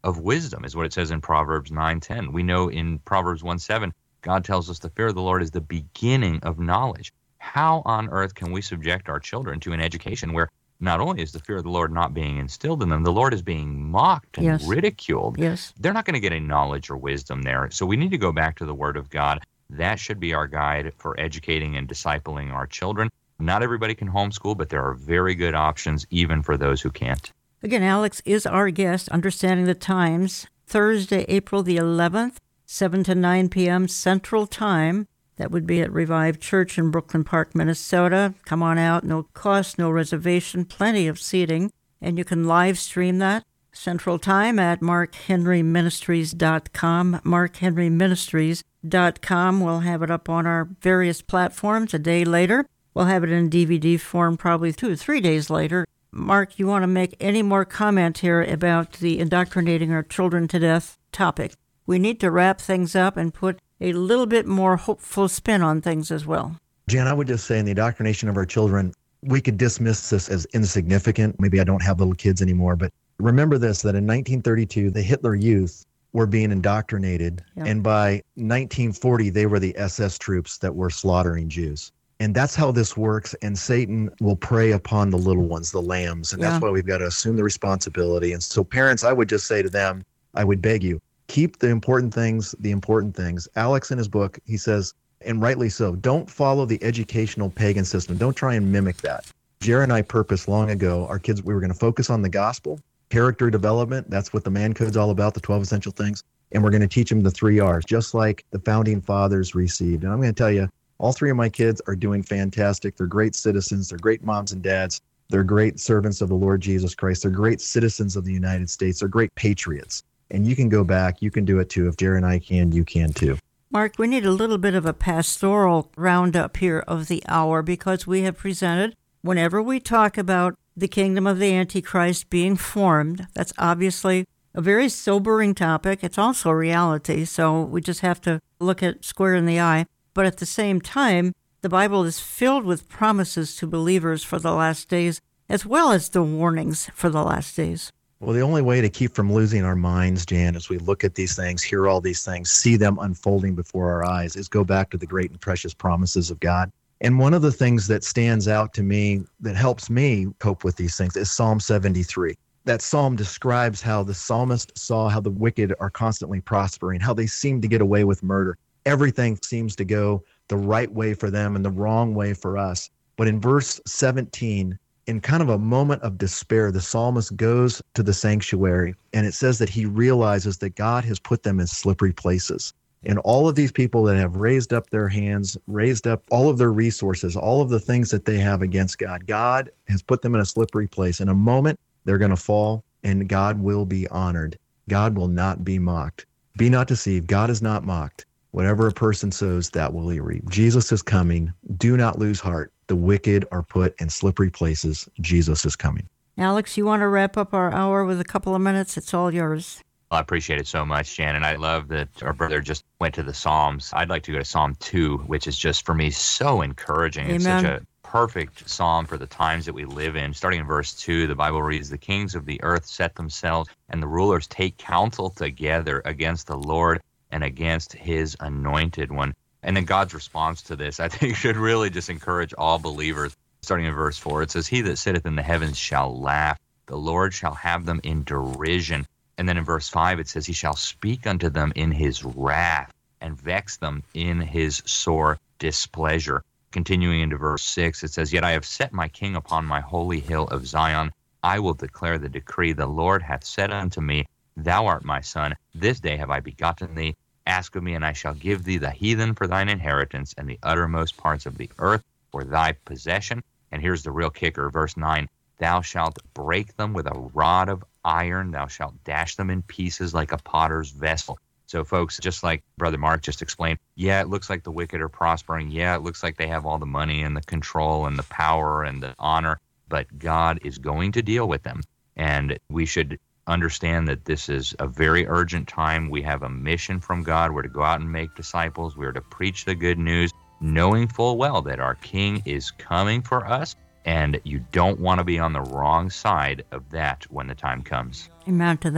of wisdom, is what it says in Proverbs nine ten. We know in Proverbs one seven, God tells us the fear of the Lord is the beginning of knowledge. How on earth can we subject our children to an education where not only is the fear of the Lord not being instilled in them, the Lord is being mocked and yes. ridiculed? Yes. They're not going to get any knowledge or wisdom there. So we need to go back to the Word of God. That should be our guide for educating and discipling our children. Not everybody can homeschool, but there are very good options even for those who can't. Again, Alex is our guest, Understanding the Times, Thursday, April the eleventh, seven to nine p.m. Central Time. That would be at Revive Church in Brooklyn Park, Minnesota. Come on out, no cost, no reservation, plenty of seating. And you can live stream that Central Time at mark henry ministries dot com. mark henry ministries dot com. We'll have it up on our various platforms a day later. We'll have it in D V D form probably two or three days later. Mark, you want to make any more comment here about the indoctrinating our children to death topic? We need to wrap things up and put a little bit more hopeful spin on things as well. Jan, I would just say in the indoctrination of our children, we could dismiss this as insignificant. Maybe I don't have little kids anymore, but remember this, that in nineteen thirty-two, the Hitler Youth were being indoctrinated. Yeah. And by nineteen forty, they were the S S troops that were slaughtering Jews. And that's how this works. And Satan will prey upon the little ones, the lambs. And yeah. that's why we've got to assume the responsibility. And so parents, I would just say to them, I would beg you, keep the important things, the important things. Alex, in his book, he says, and rightly so, don't follow the educational pagan system. Don't try and mimic that. Jared and I purposed long ago, our kids, we were going to focus on the gospel, character development. That's what the Man Code's all about, the twelve essential things. And we're going to teach them the three R's, just like the founding fathers received. And I'm going to tell you, all three of my kids are doing fantastic. They're great citizens. They're great moms and dads. They're great servants of the Lord Jesus Christ. They're great citizens of the United States. They're great patriots. And you can go back. You can do it too. If Jared and I can, you can too. Mark, we need a little bit of a pastoral roundup here of the hour, because we have presented, whenever we talk about the kingdom of the Antichrist being formed, that's obviously a very sobering topic. It's also reality, so we just have to look it square in the eye. But at the same time, the Bible is filled with promises to believers for the last days, as well as the warnings for the last days. Well, the only way to keep from losing our minds, Jan, as we look at these things, hear all these things, see them unfolding before our eyes, is go back to the great and precious promises of God. And one of the things that stands out to me that helps me cope with these things is Psalm seventy-three. That psalm describes how the psalmist saw how the wicked are constantly prospering, how they seem to get away with murder. Everything seems to go the right way for them and the wrong way for us. But in verse seventeen, in kind of a moment of despair, the psalmist goes to the sanctuary, and it says that he realizes that God has put them in slippery places. And all of these people that have raised up their hands, raised up all of their resources, all of the things that they have against God, God has put them in a slippery place. In a moment, they're going to fall, and God will be honored. God will not be mocked. Be not deceived. God is not mocked. Whatever a person sows, that will he reap. Jesus is coming. Do not lose heart. The wicked are put in slippery places. Jesus is coming. Alex, you want to wrap up our hour with a couple of minutes? It's all yours. I appreciate it so much, Jan, and I love that our brother just went to the Psalms. I'd like to go to Psalm two, which is just, for me, so encouraging. Amen. It's such a perfect psalm for the times that we live in. Starting in verse two, the Bible reads, "The kings of the earth set themselves, and the rulers take counsel together against the Lord and against his anointed one." And then God's response to this, I think, should really just encourage all believers. Starting in verse four, it says, "He that sitteth in the heavens shall laugh. The Lord shall have them in derision." And then in verse five, it says, "He shall speak unto them in his wrath and vex them in his sore displeasure." Continuing into verse six, it says, "Yet I have set my king upon my holy hill of Zion. I will declare the decree. The Lord hath said unto me, Thou art my son. This day have I begotten thee. Ask of me, and I shall give thee the heathen for thine inheritance, and the uttermost parts of the earth for thy possession." And here's the real kicker, verse nine, "Thou shalt break them with a rod of iron. Thou shalt dash them in pieces like a potter's vessel." So, folks, just like Brother Mark just explained, yeah, it looks like the wicked are prospering. Yeah, it looks like they have all the money and the control and the power and the honor, but God is going to deal with them. And we should understand that this is a very urgent time. We have a mission from God. We're to go out and make disciples. We're to preach the good news, knowing full well that our King is coming for us, and you don't want to be on the wrong side of that when the time comes. Amen to that.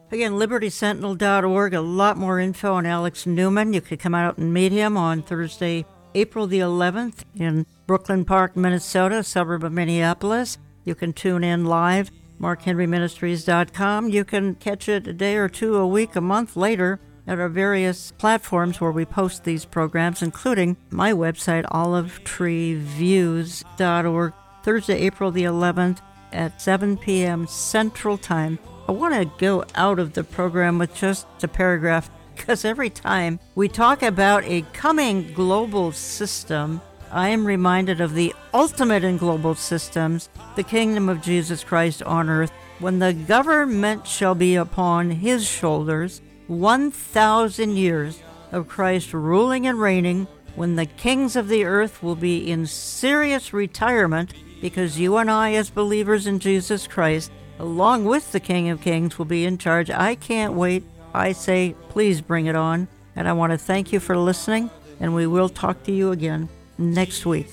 Again, liberty sentinel dot org, a lot more info on Alex Newman. You could come out and meet him on Thursday, April the eleventh in Brooklyn Park, Minnesota, suburb of Minneapolis. You can tune in live, mark henry ministries dot com. You can catch it a day or two, a week, a month later at our various platforms where we post these programs, including my website, olive tree views dot org, Thursday, April the eleventh at seven p.m. Central Time. I want to go out of the program with just a paragraph, because every time we talk about a coming global system, I am reminded of the ultimate in global systems, the kingdom of Jesus Christ on earth, when the government shall be upon his shoulders, one thousand years of Christ ruling and reigning, when the kings of the earth will be in serious retirement, because you and I, as believers in Jesus Christ, along with the King of Kings, will be in charge. I can't wait. I say, please bring it on. And I want to thank you for listening, and we will talk to you again next week.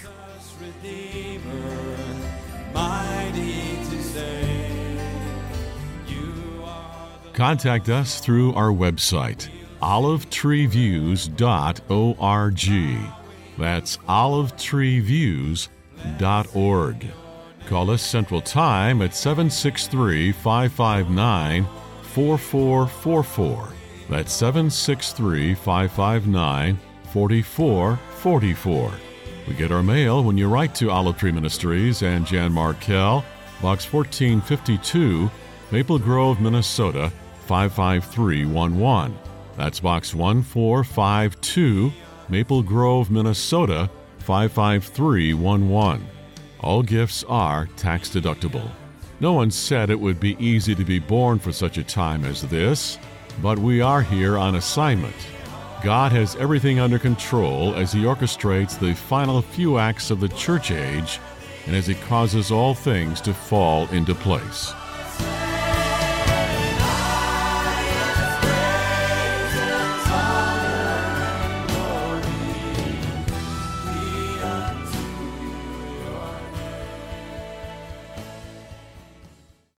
Contact us through our website, olive tree views dot org. That's olive tree views dot org. Call us Central Time at seven six three, five five nine, four four four four. That's seven six three, five five nine, four four four four. We get our mail when you write to Olive Tree Ministries and Jan Markell, Box fourteen fifty-two, Maple Grove, Minnesota, five five three one one. That's Box one four five two, Maple Grove, Minnesota, five five three one one. All gifts are tax deductible. No one said it would be easy to be born for such a time as this, but we are here on assignment. God has everything under control as he orchestrates the final few acts of the church age and as he causes all things to fall into place.